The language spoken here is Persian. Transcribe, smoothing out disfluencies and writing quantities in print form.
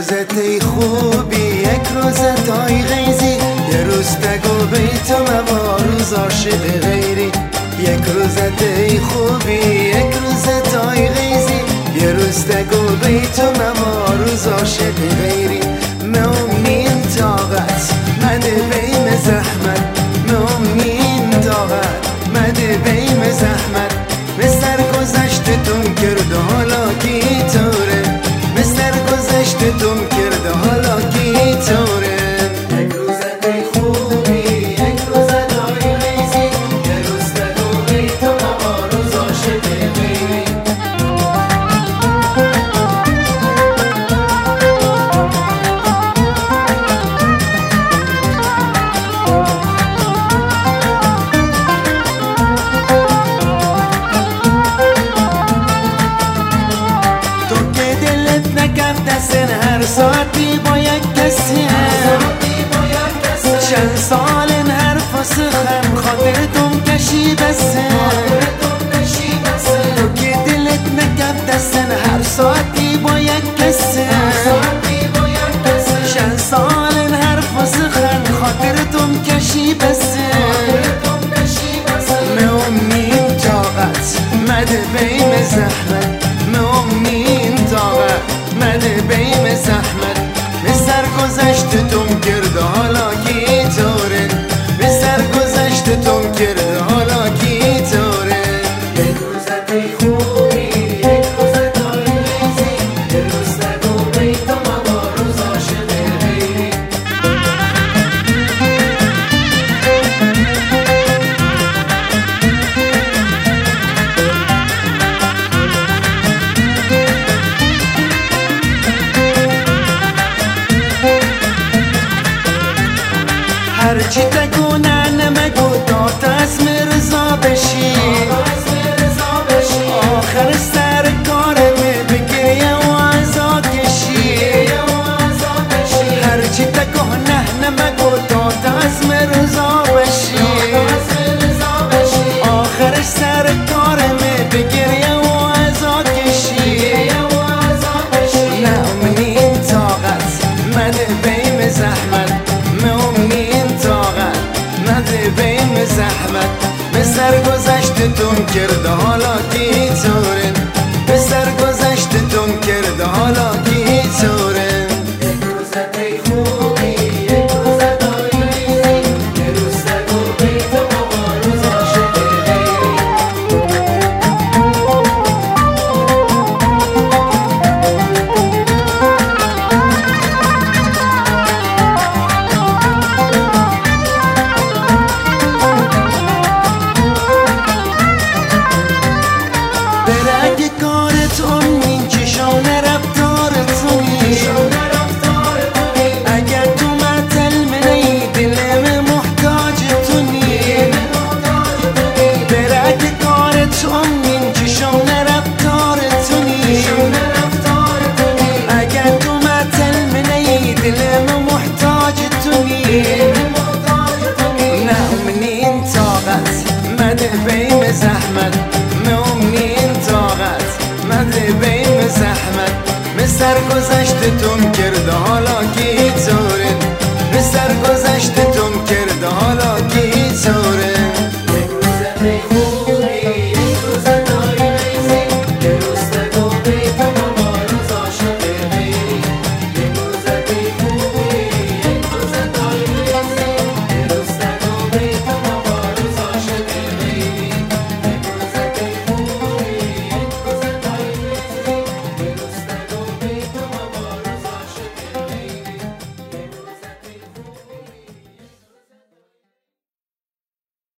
روزت ای خوبی یک روزت آی غیزی یه روز تگو بیتم اما روز عاشق غیری یک روزت ای خوبی یک روزت آی غیزی یه روز تگو بیتم اما روز عاشق غیری مؤمن طاقت مده بیم زحمت مؤمن طاقت مده بیم زحمت مستر گذشتتون کرده حالا کی طوره مستر گذشتتون کرده حالا کی طوره یک روزت ای خوبی یک روزت آی غیزی یه روز تگو بیتم اما روز عاشق غیری دستن هر ساعتی با یک کسی چند سال این حرف و سخن خاطرتون کشی بسه تو که دلت نکرد دستن هر ساعتی با یک کسی چند سال این حرف و سخن خاطرتون کشی بسه مؤمن طاقت مده بیم زحمت مؤمن طاقت مده بیم زحمت مستر گذشتتون کرده حالا کی طوره مستر گذشتتون کرده حالا کی طوره یک روزت ای خوبی یک روزت آی غیزی یه روز تگو بیتم اما روز عاشق غیری هرچی تگو نه نمگو تا اسم رضا بشی آخر سر کارمه بگریه و عزا کشی هرچی تگو نه نمگو تا اسم رضا بشی آخر سر کارمه بگریه و عزا کشی نه امنین طاقت مده بیم زحمت مؤمن طاقت مده بیم زحمت مستر گذشتتون کرده حالا کی طوره مستر گذشتتون کرده حالا کی طوره یک روزت ای خوبی یک روزت آی غیزی یه روز تگو بیتم اما روز عاشق غیری برگ کارت اون چشان رفتارتونی اگر تو معطل منی دلم محتاجتونی برگ کارت اون چشان رفتارتونی اگر تو معطل منی دلم محتاجتونی نه امنین طاقت مده بیم زحمت مؤمن طاقت مده بیم زحمت مستر گذشتتون کرده حالا کی طوره مستر گذشت